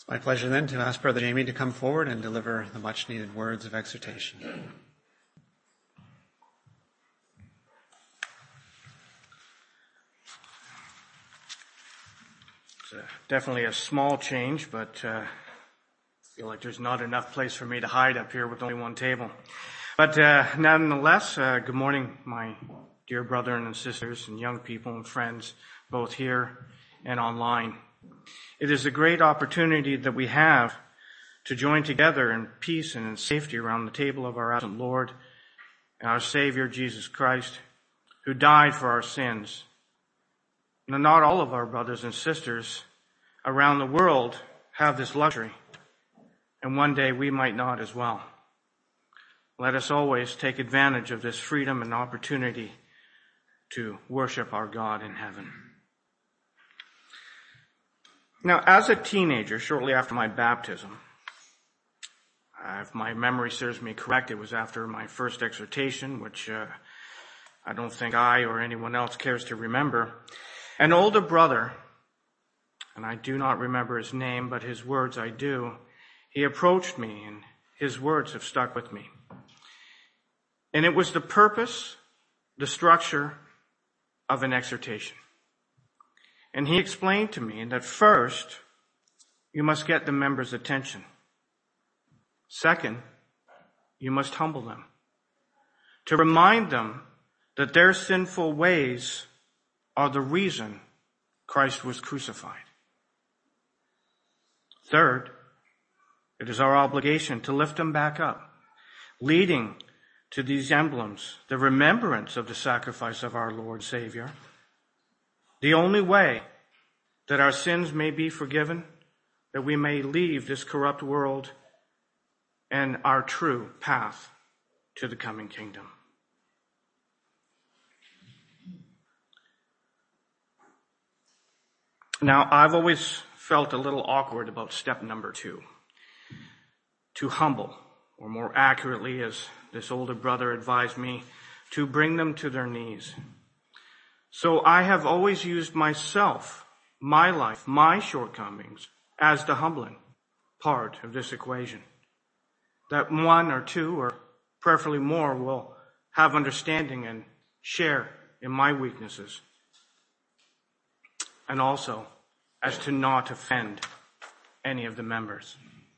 It's my pleasure then to ask Brother Jamie to come forward and deliver the much needed words of exhortation. It's definitely a small change, but I feel like there's not enough place for me to hide up here with only one table. But nonetheless, good morning, my dear brethren and sisters and young people and friends, both here and online. It is a great opportunity that we have to join together in peace and in safety around the table of our absent Lord and our Savior, Jesus Christ, who died for our sins. Now, not all of our brothers and sisters around the world have this luxury, and one day we might not as well. Let us always take advantage of this freedom and opportunity to worship our God in heaven. Now, as a teenager, shortly after my baptism, if my memory serves me correct, it was after my first exhortation, which I don't think I or anyone else cares to remember. An older brother, and I do not remember his name, but his words I do, he approached me, and his words have stuck with me. And it was the purpose, the structure of an exhortation. And he explained to me that first, you must get the members' attention. Second, you must humble them, to remind them that their sinful ways are the reason Christ was crucified. Third, it is our obligation to lift them back up, leading to these emblems, the remembrance of the sacrifice of our Lord Savior, the only way that our sins may be forgiven, that we may leave this corrupt world and our true path to the coming kingdom. Now, I've always felt a little awkward about step number 2, to humble, or more accurately, as this older brother advised me, to bring them to their knees. So I have always used myself, my life, my shortcomings as the humbling part of this equation. That one or two, or preferably more, will have understanding and share in my weaknesses. And also as to not offend any of the members.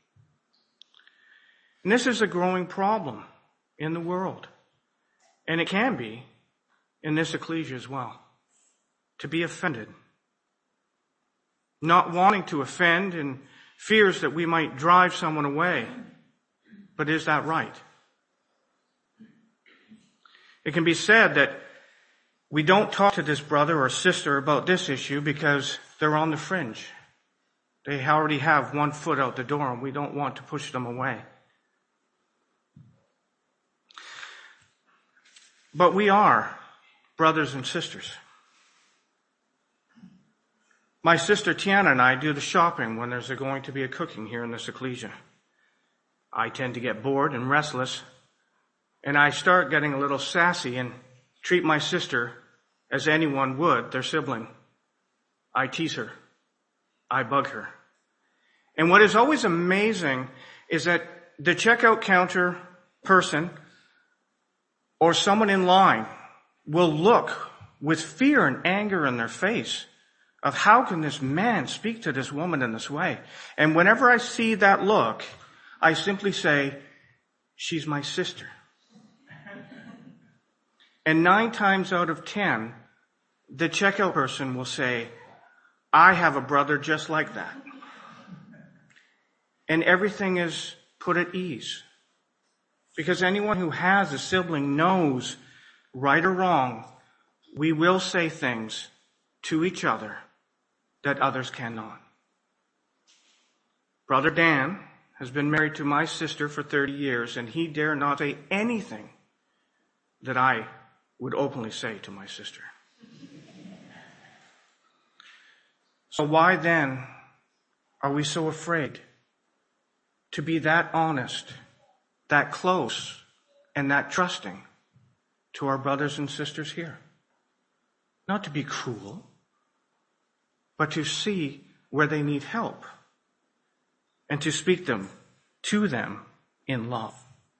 And this is a growing problem in the world. And it can be in this ecclesia as well. To be offended. Not wanting to offend and fears that we might drive someone away. But is that right? It can be said that we don't talk to this brother or sister about this issue because they're on the fringe. They already have one foot out the door and we don't want to push them away. But we are brothers and sisters. My sister Tiana and I do the shopping when there's going to be a cooking here in this ecclesia. I tend to get bored and restless, and I start getting a little sassy and treat my sister as anyone would their sibling. I tease her. I bug her. And what is always amazing is that the checkout counter person or someone in line will look with fear and anger in their face of how can this man speak to this woman in this way? And whenever I see that look, I simply say, she's my sister. And 9 times out of 10, the checkout person will say, I have a brother just like that. And everything is put at ease. Because anyone who has a sibling knows, right or wrong, we will say things to each other that others cannot. Brother Dan has been married to my sister for 30 years, and he dare not say anything that I would openly say to my sister. So why then are we so afraid to be that honest, that close, and that trusting to our brothers and sisters here? Not to be cruel, but to see where they need help and to speak them to them in love.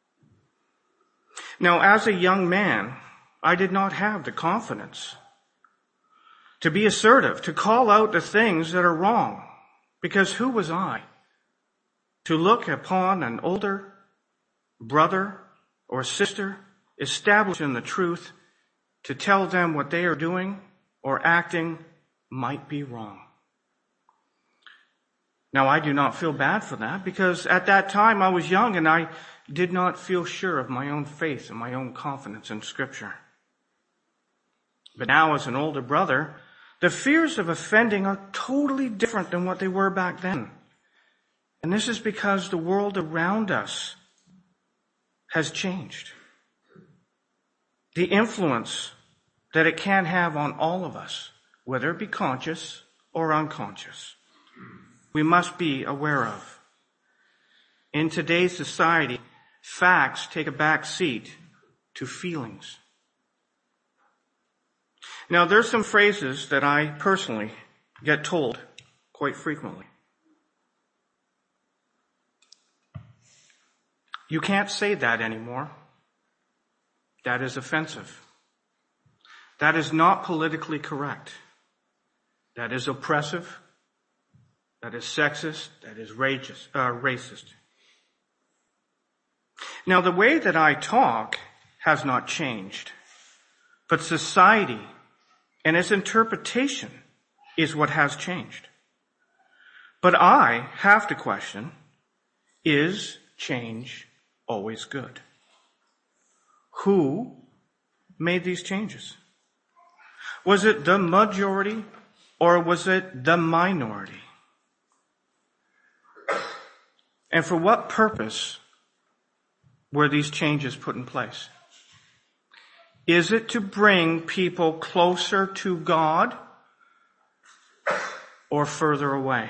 Now, as a young man, I did not have the confidence to be assertive, to call out the things that are wrong, because who was I to look upon an older brother or sister established in the truth to tell them what they are doing or acting might be wrong? Now, I do not feel bad for that, because at that time I was young and I did not feel sure of my own faith and my own confidence in Scripture. But now, as an older brother, the fears of offending are totally different than what they were back then. And this is because the world around us has changed. The influence that it can have on all of us, whether it be conscious or unconscious, we must be aware of. In today's society, facts take a back seat to feelings. Now, there's some phrases that I personally get told quite frequently. You can't say that anymore. That is offensive. That is not politically correct. That is oppressive. That is sexist. That is racist. Now, the way that I talk has not changed, but society and its interpretation is what has changed. But I have to question, is change always good? Who made these changes? Was it the majority or was it the minority? And for what purpose were these changes put in place? Is it to bring people closer to God or further away?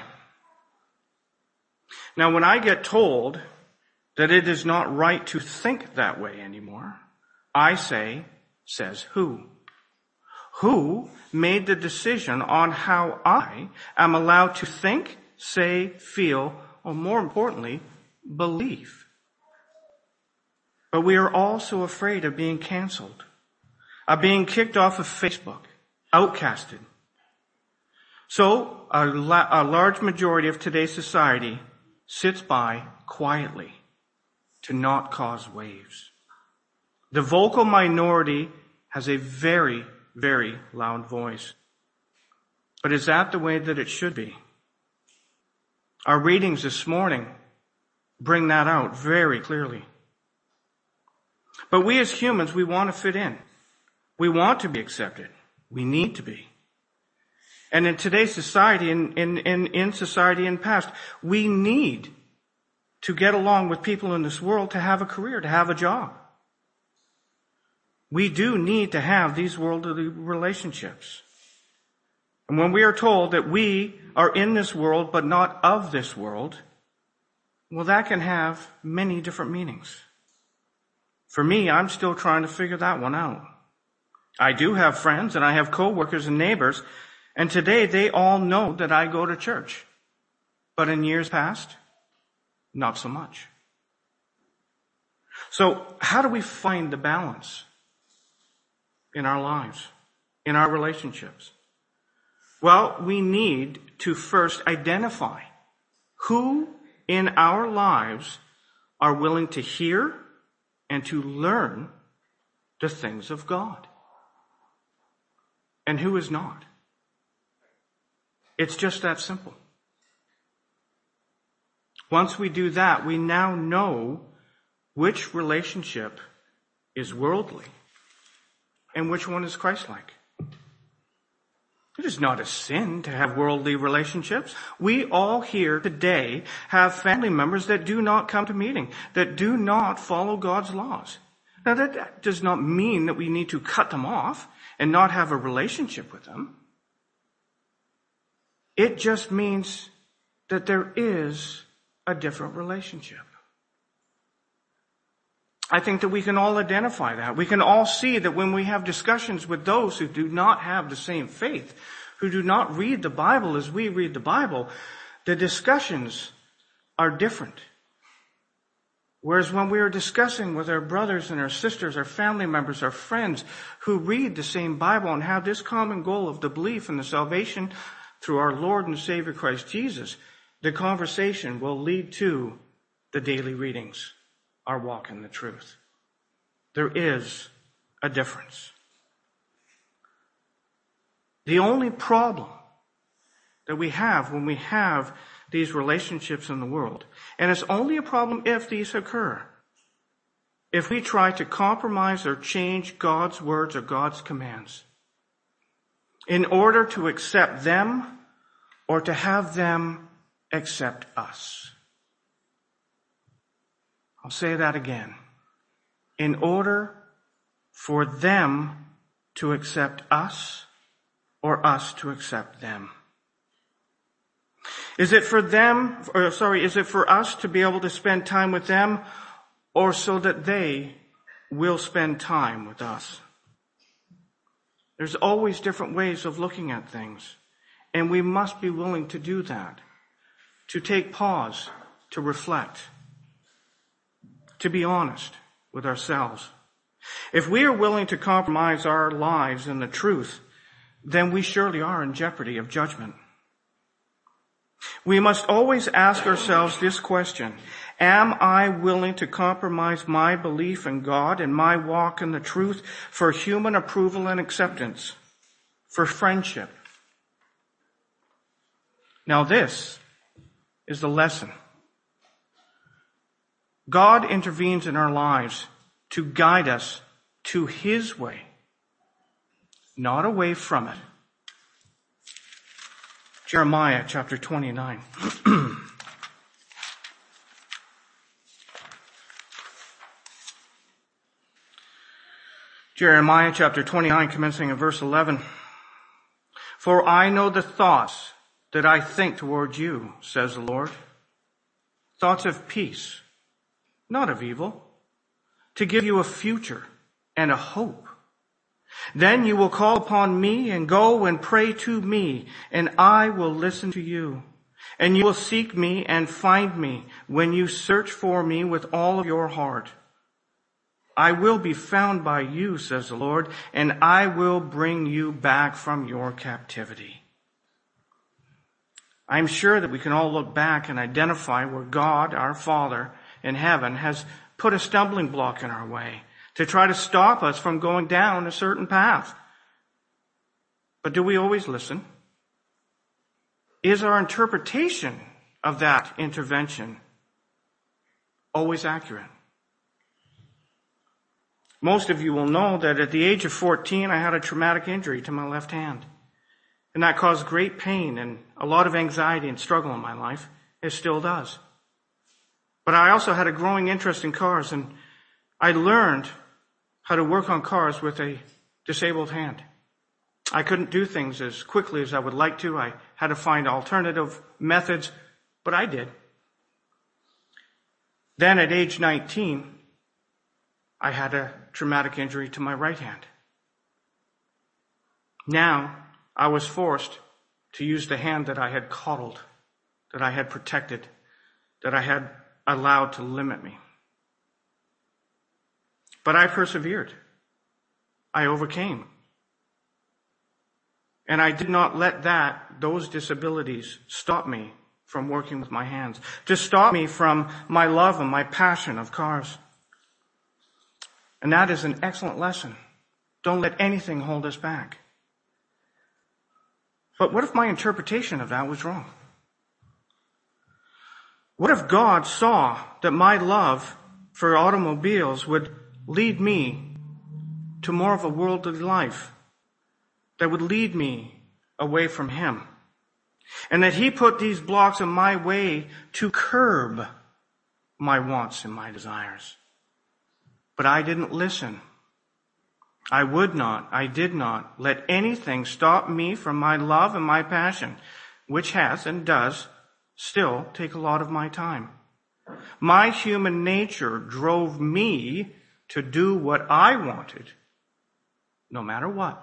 Now, when I get told that it is not right to think that way anymore, I say, says who? Who made the decision on how I am allowed to think, say, feel, or more importantly, believe? But we are all so afraid of being canceled, of being kicked off of Facebook, outcasted. So a large majority of today's society sits by quietly to not cause waves. The vocal minority has a very, very loud voice. But is that the way that it should be? Our readings this morning bring that out very clearly. But we as humans, we want to fit in. We want to be accepted. We need to be. And in today's society, in society in past, we need to get along with people in this world to have a career, to have a job. We do need to have these worldly relationships. And when we are told that we are in this world but not of this world, well, that can have many different meanings. For me, I'm still trying to figure that one out. I do have friends and I have coworkers and neighbors, and today they all know that I go to church. But in years past, not so much. So how do we find the balance in our lives, in our relationships? Well, we need to first identify who in our lives are willing to hear and to learn the things of God, and who is not. It's just that simple. Once we do that, we now know which relationship is worldly and which one is Christ-like. It is not a sin to have worldly relationships. We all here today have family members that do not come to meeting, that do not follow God's laws. Now, that does not mean that we need to cut them off and not have a relationship with them. It just means that there is a different relationship. I think that we can all identify that. We can all see that when we have discussions with those who do not have the same faith, who do not read the Bible as we read the Bible, the discussions are different. Whereas when we are discussing with our brothers and our sisters, our family members, our friends who read the same Bible and have this common goal of the belief in the salvation through our Lord and Savior Christ Jesus, the conversation will lead to the daily readings, our walk in the truth. There is a difference. The only problem that we have when we have these relationships in the world, and it's only a problem if these occur, if we try to compromise or change God's words or God's commands in order to accept them or to have them accept us. I'll say that again. In order for them to accept us or us to accept them. Is it for us to be able to spend time with them, or so that they will spend time with us? There's always different ways of looking at things, and we must be willing to do that, to take pause, to reflect, to be honest with ourselves. If we are willing to compromise our lives in the truth, then we surely are in jeopardy of judgment. We must always ask ourselves this question: am I willing to compromise my belief in God and my walk in the truth for human approval and acceptance, for friendship? Now this is the lesson. God intervenes in our lives to guide us to His way, not away from it. Jeremiah chapter 29. Jeremiah chapter 29, commencing at verse 11. For I know the thoughts that I think toward you, says the Lord. Thoughts of peace, not of evil, to give you a future and a hope. Then you will call upon me and go and pray to me, and I will listen to you. And you will seek me and find me when you search for me with all of your heart. I will be found by you, says the Lord, and I will bring you back from your captivity. I'm sure that we can all look back and identify where God, our Father in heaven, has put a stumbling block in our way to try to stop us from going down a certain path. But do we always listen? Is our interpretation of that intervention always accurate? Most of you will know that at the age of 14, I had a traumatic injury to my left hand. And that caused great pain and a lot of anxiety and struggle in my life. It still does. But I also had a growing interest in cars, and I learned how to work on cars with a disabled hand. I couldn't do things as quickly as I would like to. I had to find alternative methods, but I did. Then at age 19, I had a traumatic injury to my right hand. Now, I was forced to use the hand that I had coddled, that I had protected, that I had allowed to limit me. But I persevered. I overcame. And I did not let those disabilities stop me from working with my hands, to stop me from my love and my passion of cars. And that is an excellent lesson. Don't let anything hold us back. But what if my interpretation of that was wrong? What if God saw that my love for automobiles would lead me to more of a worldly life, that would lead me away from Him, and that He put these blocks in my way to curb my wants and my desires? But I didn't listen. I did not let anything stop me from my love and my passion, which has and does still take a lot of my time. My human nature drove me to do what I wanted, no matter what.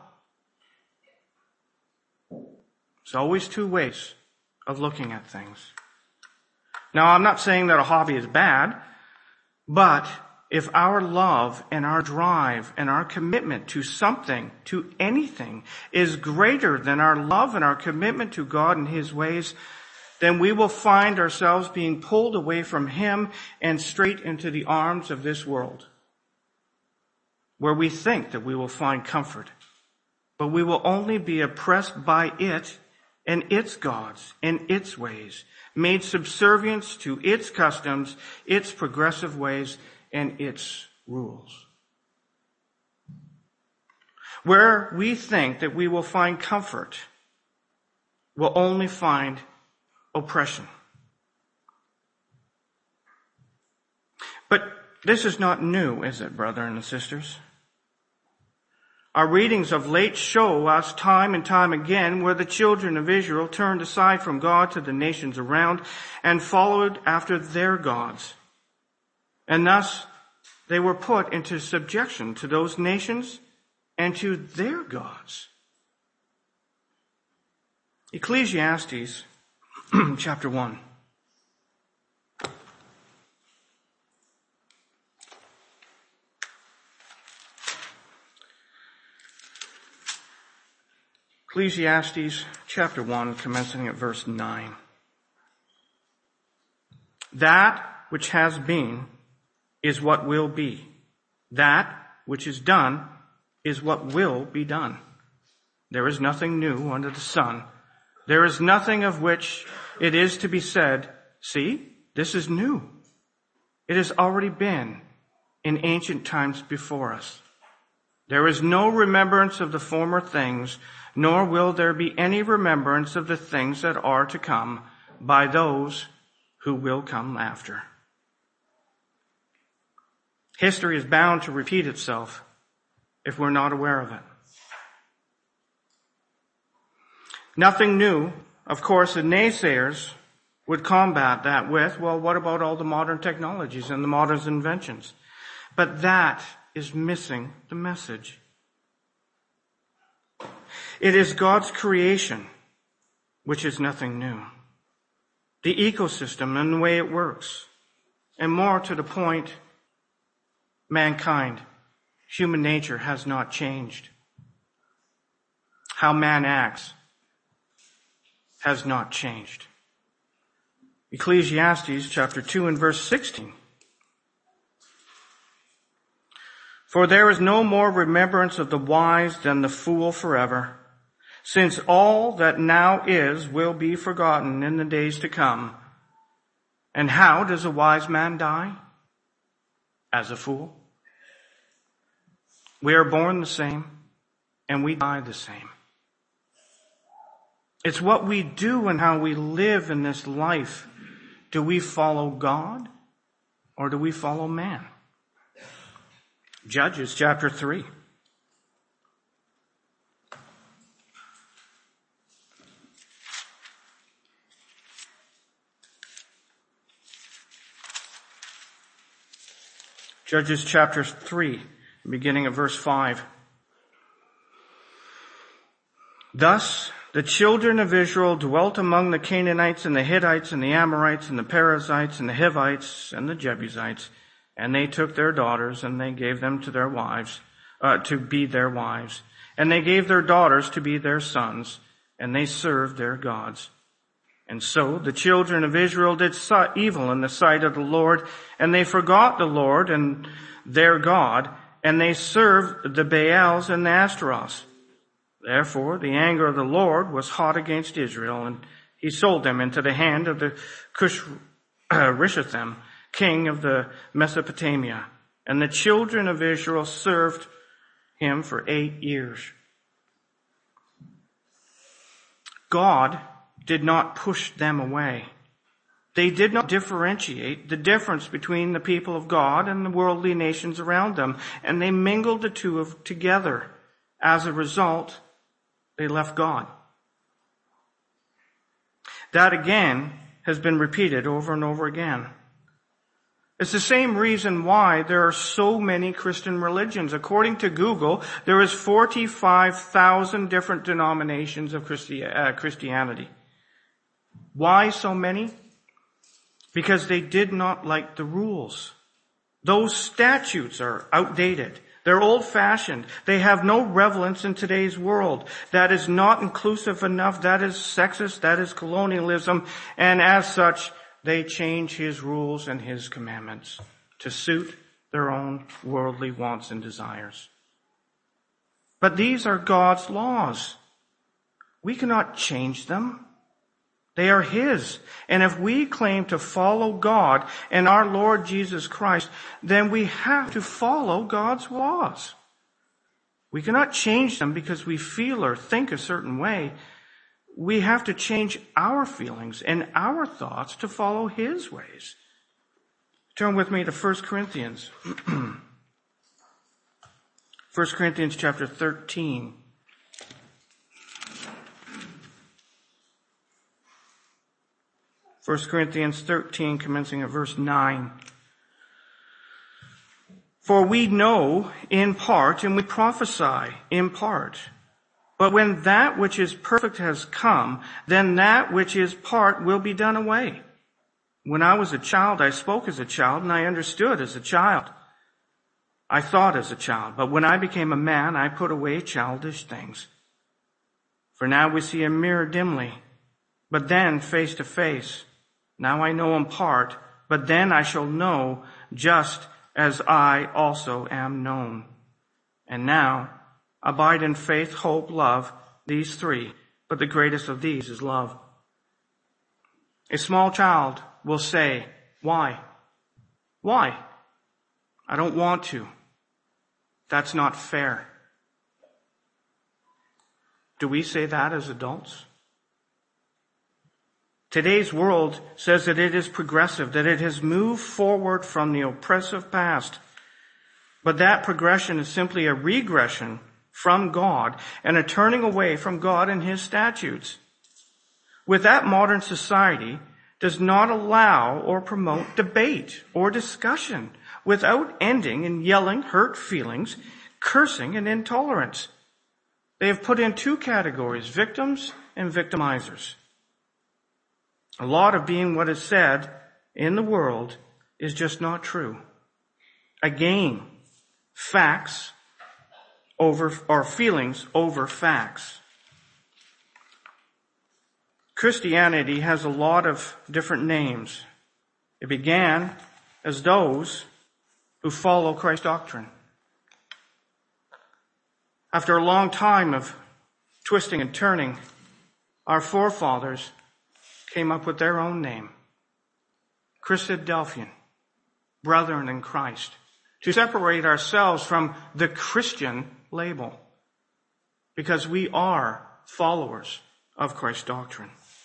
There's always two ways of looking at things. Now, I'm not saying that a hobby is bad, but if our love and our drive and our commitment to something, to anything, is greater than our love and our commitment to God and His ways, then we will find ourselves being pulled away from Him and straight into the arms of this world, where we think that we will find comfort, but we will only be oppressed by it and its gods and its ways, made subservient to its customs, its progressive ways, and its rules. Where we think that we will find comfort, we'll only find oppression. But this is not new, is it, brethren and sisters? Our readings of late show us time and time again where the children of Israel turned aside from God to the nations around and followed after their gods. And thus, they were put into subjection to those nations and to their gods. Ecclesiastes chapter 1. Ecclesiastes chapter 1, commencing at verse 9. That which has been is what will be. That which is done is what will be done. There is nothing new under the sun. There is nothing of which it is to be said, see, this is new. It has already been in ancient times before us. There is no remembrance of the former things, nor will there be any remembrance of the things that are to come by those who will come after. History is bound to repeat itself if we're not aware of it. Nothing new. Of course, the naysayers would combat that with, well, what about all the modern technologies and the modern inventions? But that is missing the message. It is God's creation, which is nothing new. The ecosystem and the way it works. And more to the point, mankind, human nature has not changed. How man acts has not changed. Ecclesiastes chapter 2 and verse 16. For there is no more remembrance of the wise than the fool forever, since all that now is will be forgotten in the days to come. And how does a wise man die? As a fool. We are born the same, and we die the same. It's what we do and how we live in this life. Do we follow God, or do we follow man? Judges chapter 3. Judges chapter 3, beginning at verse 5. Thus the children of Israel dwelt among the Canaanites and the Hittites and the Amorites and the Perizzites and the Hivites and the Jebusites, and they took their daughters and they gave them to their wives, to be their wives. And they gave their daughters to be their sons, and they served their gods. And so the children of Israel did evil in the sight of the Lord, and they forgot the Lord and their God, and they served the Baals and the Ashtaroths. Therefore the anger of the Lord was hot against Israel, and he sold them into the hand of the Cush-Rishathaim, king of the Mesopotamia. And the children of Israel served him for 8 years. God did not push them away. They did not differentiate the difference between the people of God and the worldly nations around them, and they mingled the two together. As a result, they left God. That again has been repeated over and over again. It's the same reason why there are so many Christian religions. According to Google, there is 45,000 different denominations of Christianity. Why so many? because they did not like the rules. Those statutes are outdated. They're old-fashioned. They have no relevance in today's world. That is not inclusive enough. That is sexist. That is colonialism. And as such, they change his rules and his commandments to suit their own worldly wants and desires. But these are God's laws. We cannot change them. They are his. And if we claim to follow God and our Lord Jesus Christ, then we have to follow God's laws. We cannot change them because we feel or think a certain way. We have to change our feelings and our thoughts to follow his ways. Turn with me to 1 Corinthians. 1 Corinthians chapter 13. 1 Corinthians 13, commencing at verse 9. For we know in part, and we prophesy in part. But when that which is perfect has come, then that which is part will be done away. When I was a child, I spoke as a child, and I understood as a child. I thought as a child. But when I became a man, I put away childish things. For now we see a mirror dimly, but then face to face. Now I know in part, but then I shall know just as I also am known. And now abide in faith, hope, love, these three, but the greatest of these is love. A small child will say, why? Why? I don't want to. That's not fair. Do we say that as adults? Today's world says that it is progressive, that it has moved forward from the oppressive past. But that progression is simply a regression from God and a turning away from God and his statutes. With that, modern society does not allow or promote debate or discussion without ending in yelling, hurt feelings, cursing, and intolerance. They have put in two categories, victims and victimizers. A lot of being what is said in the world is just not true. Again, facts over, or feelings over facts. Christianity has a lot of different names. It began as those who follow Christ's doctrine. After a long time of twisting and turning, our forefathers came up with their own name, Christadelphian, brethren in Christ, to separate ourselves from the Christian label, because we are followers of Christ's doctrine.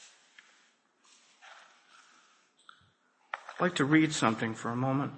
I'd like to read something for a moment.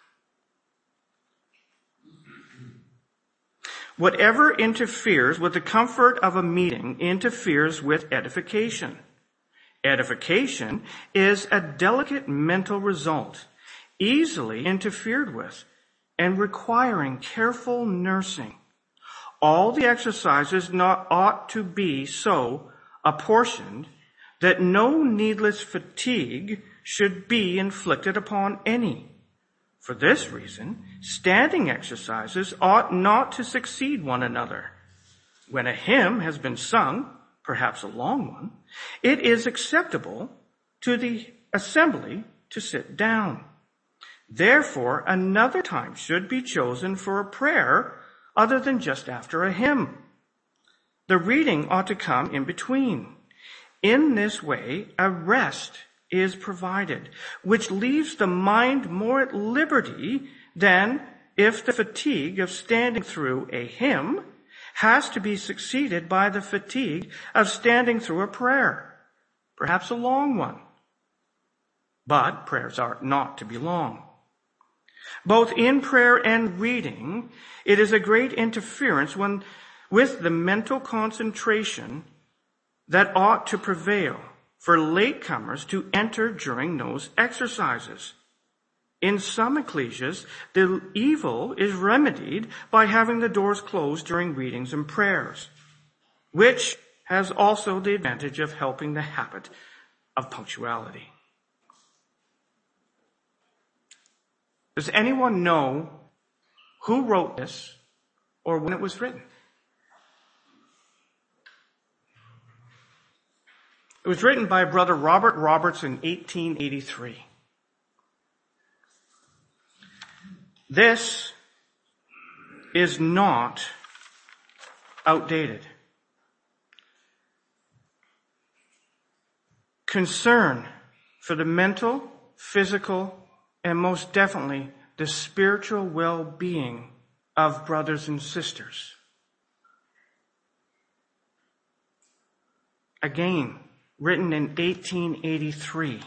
Whatever interferes with the comfort of a meeting interferes with edification. Edification is a delicate mental result, easily interfered with, and requiring careful nursing. All the exercises ought to be so apportioned that no needless fatigue should be inflicted upon any. For this reason, standing exercises ought not to succeed one another. When a hymn has been sung, perhaps a long one, it is acceptable to the assembly to sit down. Therefore, another time should be chosen for a prayer other than just after a hymn. The reading ought to come in between. In this way, a rest is provided, which leaves the mind more at liberty than if the fatigue of standing through a hymn has to be succeeded by the fatigue of standing through a prayer, perhaps a long one. But prayers are not to be long. Both in prayer and reading, it is a great interference with the mental concentration that ought to prevail for latecomers to enter during those exercises. In some ecclesias, the evil is remedied by having the doors closed during readings and prayers, which has also the advantage of helping the habit of punctuality. Does anyone know who wrote this or when it was written? It was written by Brother Robert Roberts in 1883. This is not outdated. Concern for the mental, physical, and most definitely the spiritual well-being of brothers and sisters. Again, written in 1883.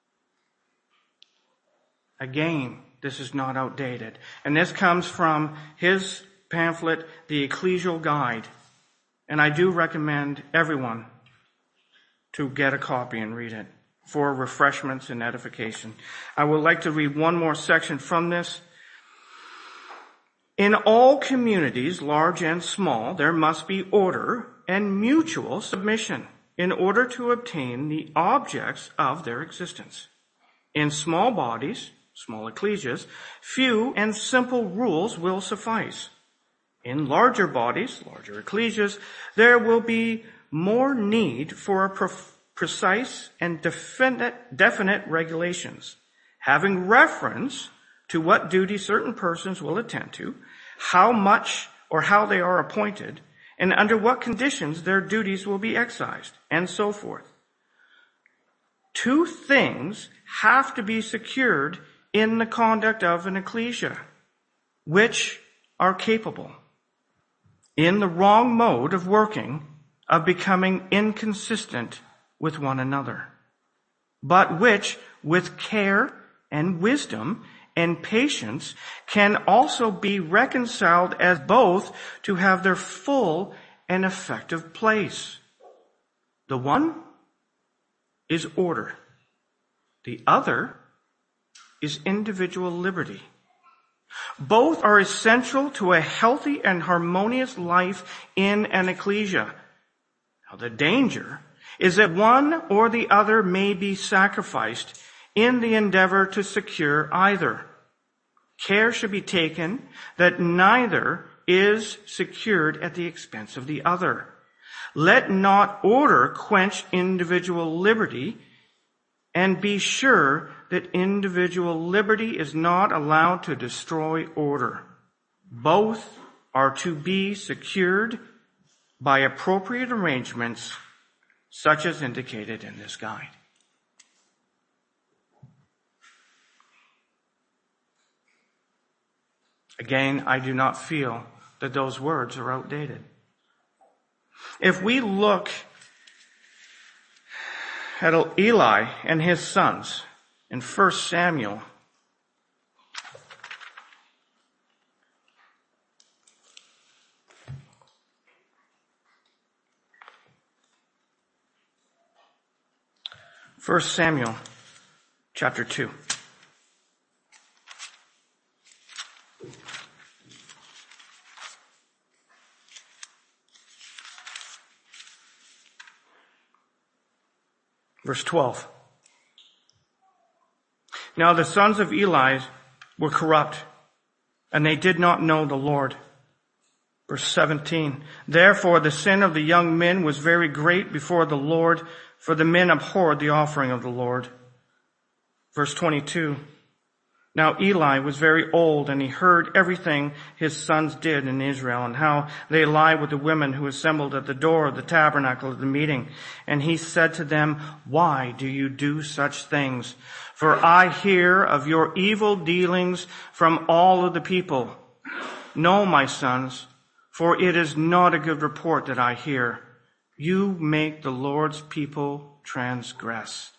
Again, this is not outdated. And this comes from his pamphlet, The Ecclesial Guide. And I do recommend everyone to get a copy and read it for refreshments and edification. I would like to read one more section from this. In all communities, large and small, there must be order and mutual submission in order to obtain the objects of their existence. In small bodies, small ecclesias, few and simple rules will suffice. In larger bodies, larger ecclesias, there will be more need for a precise and definite regulations, having reference to what duty certain persons will attend to, how much or how they are appointed, and under what conditions their duties will be exercised, and so forth. Two things have to be secured in the conduct of an ecclesia, which are capable, in the wrong mode of working, of becoming inconsistent with one another, but which, with care and wisdom and patience, can also be reconciled as both to have their full and effective place. The one is order. The other is individual liberty. Both are essential to a healthy and harmonious life in an ecclesia. Now, the danger is that one or the other may be sacrificed in the endeavor to secure either. Care should be taken that neither is secured at the expense of the other. Let not order quench individual liberty, and be sure that individual liberty is not allowed to destroy order. Both are to be secured by appropriate arrangements, such as indicated in this guide. Again, I do not feel that those words are outdated. If we look at Eli and his sons in 1 Samuel, chapter 2. Verse 12. Now the sons of Eli were corrupt, and they did not know the Lord. Verse 17. Therefore the sin of the young men was very great before the Lord, for the men abhorred the offering of the Lord. Verse 22. Now Eli was very old, and he heard everything his sons did in Israel, and how they lie with the women who assembled at the door of the tabernacle of the meeting. And he said to them, why do you do such things? For I hear of your evil dealings from all of the people. No, my sons, for it is not a good report that I hear. You make the Lord's people transgress.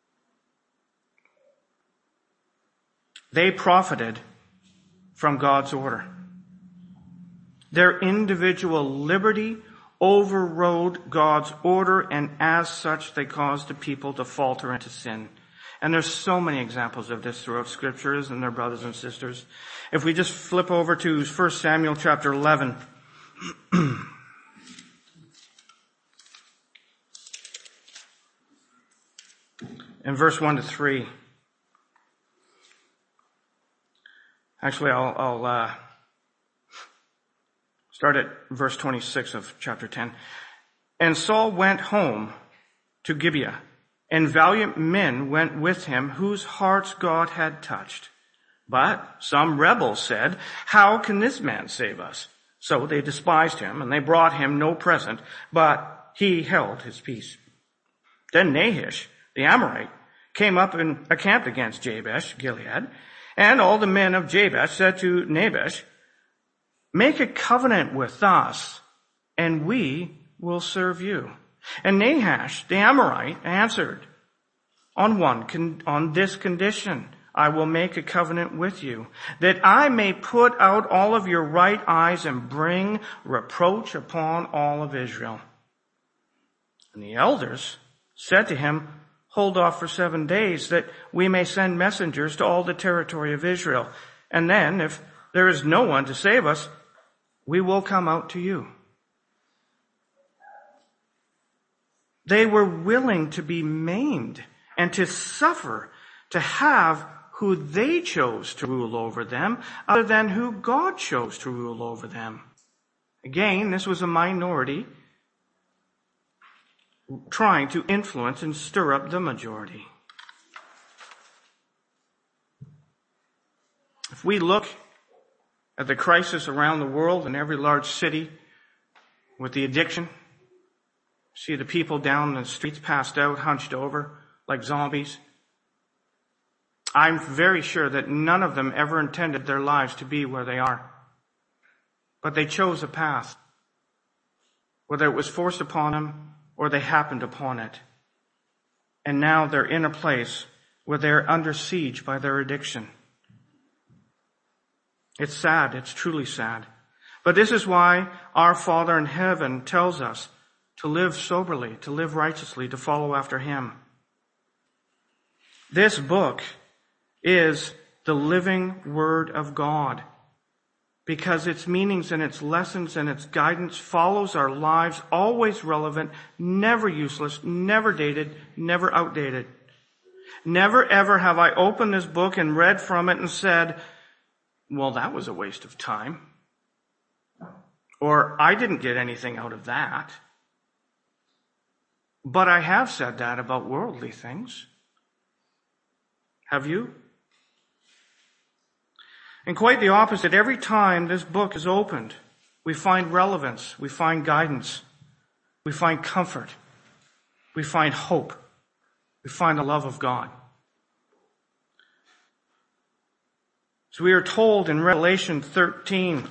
They profited from God's order. Their individual liberty overrode God's order, and as such, they caused the people to falter into sin. And there's so many examples of this throughout scriptures and their brothers and sisters. If we just flip over to 1 Samuel chapter 11. and verse 1 to 3. Actually, I'll start at verse 26 of chapter 10. And Saul went home to Gibeah, and valiant men went with him, whose hearts God had touched. But some rebels said, "How can this man save us?" So they despised him, and they brought him no present, but he held his peace. Then Nahash, the Amorite, came up and encamped against Jabesh Gilead, and all the men of Jabesh said to Nahash, "Make a covenant with us, and we will serve you." And Nahash, the Amorite, answered, On this condition, I will make a covenant with you, that I may put out all of your right eyes and bring reproach upon all of Israel. And the elders said to him, "Hold off for 7 days, that we may send messengers to all the territory of Israel. And then, if there is no one to save us, we will come out to you." They were willing to be maimed and to suffer, to have who they chose to rule over them, other than who God chose to rule over them. Again, this was a minority trying to influence and stir up the majority. If we look at the crisis around the world in every large city with the addiction, see the people down the streets passed out, hunched over like zombies, I'm very sure that none of them ever intended their lives to be where they are. But they chose a path, whether it was forced upon them or they happened upon it. And now they're in a place where they're under siege by their addiction. It's sad. It's truly sad. But this is why our Father in heaven tells us to live soberly, to live righteously, to follow after him. This book is the living Word of God, because its meanings and its lessons and its guidance follows our lives, always relevant, never useless, never dated, never outdated. Never ever have I opened this book and read from it and said, "Well, that was a waste of time," or "I didn't get anything out of that." But I have said that about worldly things. Have you? And quite the opposite. Every time this book is opened, we find relevance, we find guidance, we find comfort, we find hope, we find the love of God. So we are told in Revelation 13,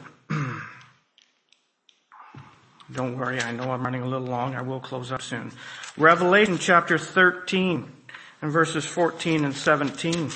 don't worry, I know I'm running a little long, I will close up soon. Revelation chapter 13 and verses 14 and 17.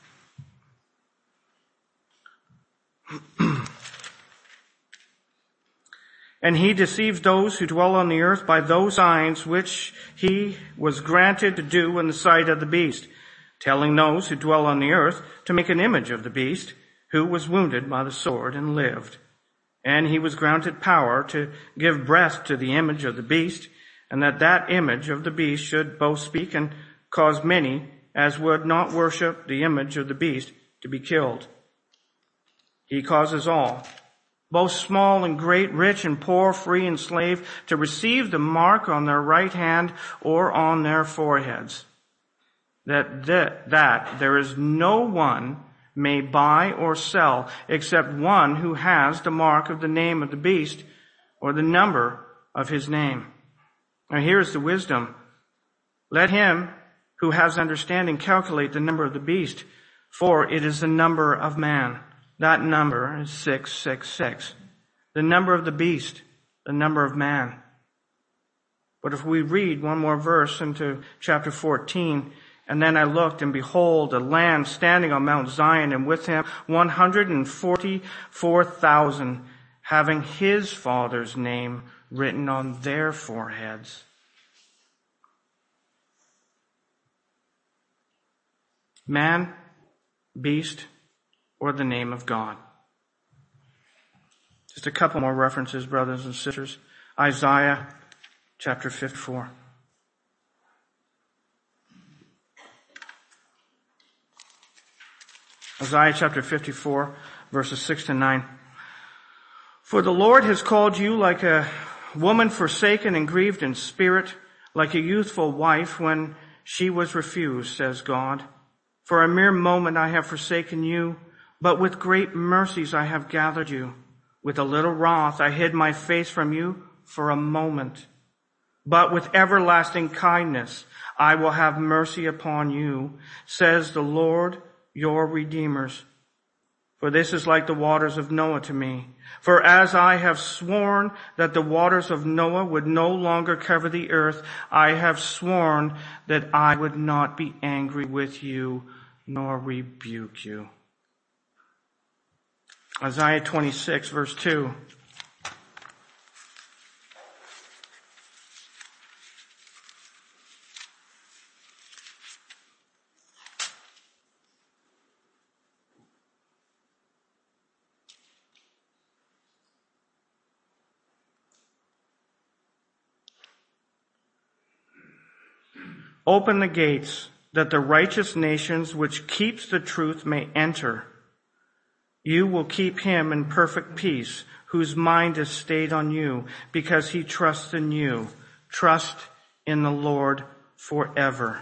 And he deceives those who dwell on the earth by those signs which he was granted to do in the sight of the beast, telling those who dwell on the earth to make an image of the beast, who was wounded by the sword and lived. And he was granted power to give breath to the image of the beast, and that image of the beast should both speak and cause many as would not worship the image of the beast to be killed. He causes all, both small and great, rich and poor, free and slave, to receive the mark on their right hand or on their foreheads, that there is no one may buy or sell except one who has the mark of the name of the beast or the number of his name. Now here is the wisdom. Let him who has understanding calculate the number of the beast, for it is the number of man. That number is 666. The number of the beast, the number of man. But if we read one more verse into chapter 14, and then I looked, and behold, a Lamb standing on Mount Zion, and with him 144,000, having his Father's name written on their foreheads. Man, beast, or the name of God. Just a couple more references, brothers and sisters. Isaiah chapter 54. Isaiah chapter 54, verses 6 to 9. For the Lord has called you like a woman forsaken and grieved in spirit, like a youthful wife when she was refused, says God. For a mere moment I have forsaken you, but with great mercies I have gathered you. With a little wrath I hid my face from you for a moment. But with everlasting kindness I will have mercy upon you, says the Lord your Redeemers. For this is like the waters of Noah to me. For as I have sworn that the waters of Noah would no longer cover the earth, I have sworn that I would not be angry with you nor rebuke you. Isaiah 26, verse 2. Open the gates, that the righteous nations which keeps the truth may enter. You will keep him in perfect peace, whose mind is stayed on you, because he trusts in you. Trust in the Lord forever.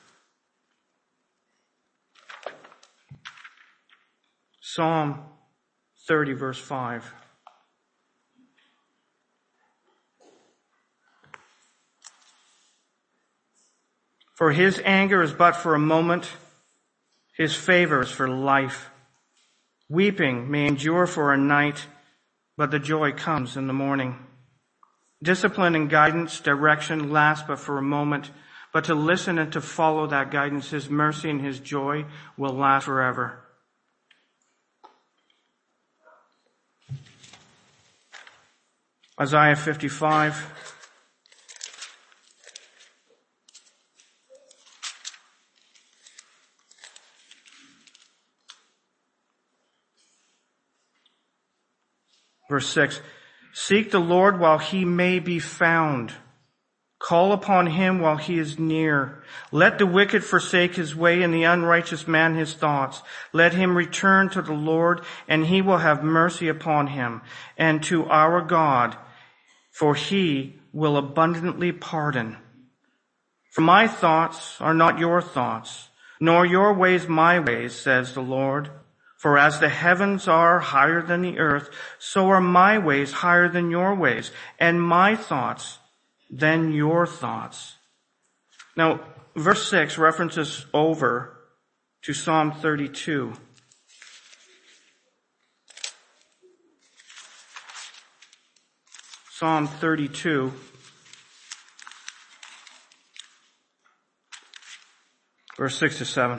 Psalm 30, verse 5. For his anger is but for a moment, his favor is for life. Weeping may endure for a night, but the joy comes in the morning. Discipline and guidance, direction last but for a moment, but to listen and to follow that guidance, his mercy and his joy will last forever. Isaiah 55. Verse 6, seek the Lord while he may be found. Call upon him while he is near. Let the wicked forsake his way and the unrighteous man his thoughts. Let him return to the Lord, and he will have mercy upon him, and to our God, for he will abundantly pardon. For my thoughts are not your thoughts, nor your ways my ways, says the Lord. For as the heavens are higher than the earth, so are my ways higher than your ways, and my thoughts than your thoughts. Now, verse 6 references over to Psalm 32. Psalm 32. Verse 6 to 7.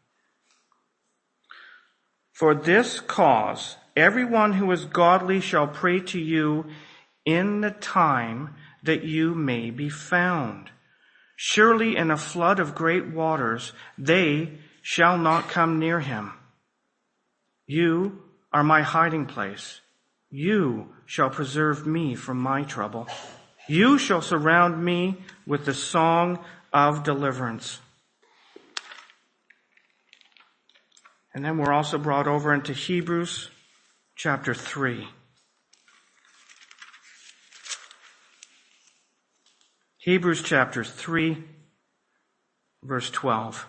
For this cause, everyone who is godly shall pray to you in the time that you may be found. Surely in a flood of great waters, they shall not come near him. You are my hiding place. You shall preserve me from my trouble. You shall surround me with the song of deliverance. And then we're also brought over into Hebrews chapter 3. Hebrews chapter 3, verse 12.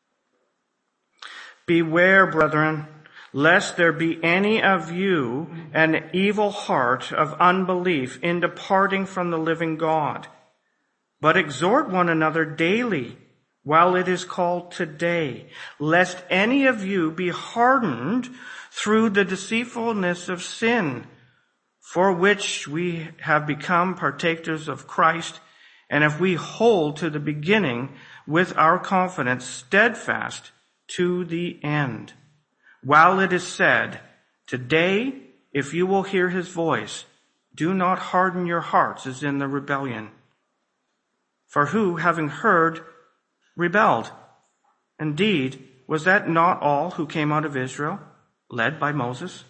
Beware, brethren, lest there be any of you an evil heart of unbelief in departing from the living God. But exhort one another daily, while it is called today, lest any of you be hardened through the deceitfulness of sin, for which we have become partakers of Christ, and if we hold to the beginning with our confidence steadfast to the end. While it is said, today, if you will hear his voice, do not harden your hearts as in the rebellion. For who, having heard, rebelled? Indeed, was that not all who came out of Israel, led by Moses?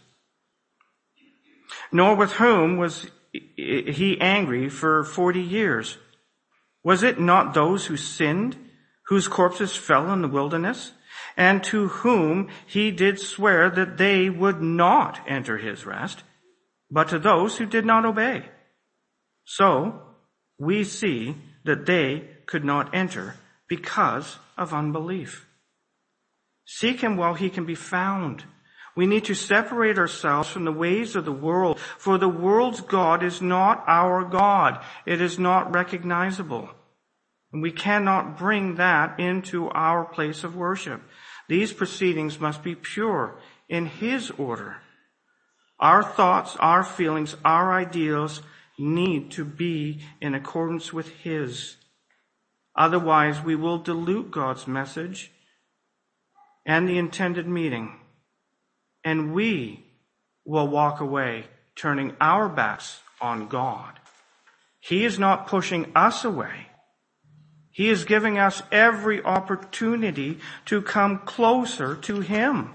Nor with whom was he angry for 40 years? Was it not those who sinned, whose corpses fell in the wilderness? and to whom he did swear that they would not enter his rest, but to those who did not obey. So we see that they could not enter because of unbelief. Seek him while he can be found. We need to separate ourselves from the ways of the world, for the world's God is not our God. It is not recognizable. And we cannot bring that into our place of worship. These proceedings must be pure in his order. Our thoughts, our feelings, our ideals need to be in accordance with his. Otherwise, we will dilute God's message and the intended meeting. And we will walk away, turning our backs on God. He is not pushing us away. He is giving us every opportunity to come closer to him.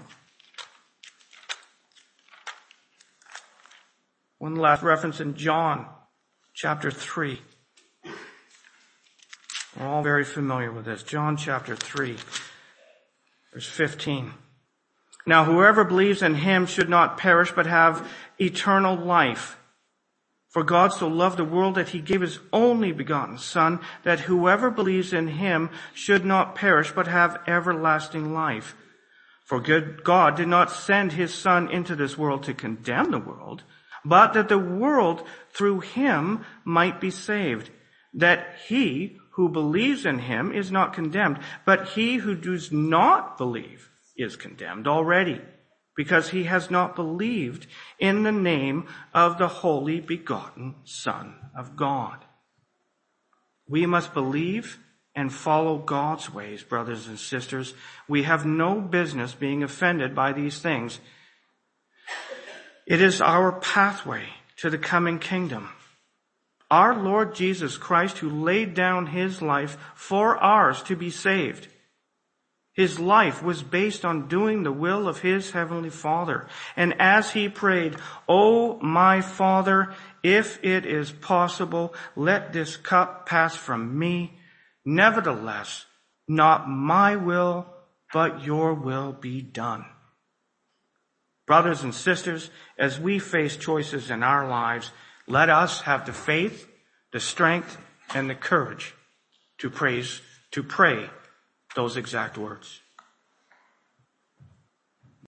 One last reference in John chapter 3. We're all very familiar with this. John chapter 3, verse 15. Now whoever believes in him should not perish but have eternal life. For God so loved the world that he gave his only begotten Son, that whoever believes in him should not perish but have everlasting life. For God did not send his Son into this world to condemn the world, but that the world through him might be saved. That he who believes in him is not condemned, but he who does not believe is condemned already, because he has not believed in the name of the only begotten Son of God. We must believe and follow God's ways, brothers and sisters. We have no business being offended by these things. It is our pathway to the coming kingdom. Our Lord Jesus Christ, who laid down his life for ours to be saved. His life was based on doing the will of his heavenly Father. And as he prayed, "O my Father, if it is possible, let this cup pass from me. Nevertheless, not my will, but your will be done." Brothers and sisters, as we face choices in our lives, let us have the faith, the strength, and the courage to pray those exact words.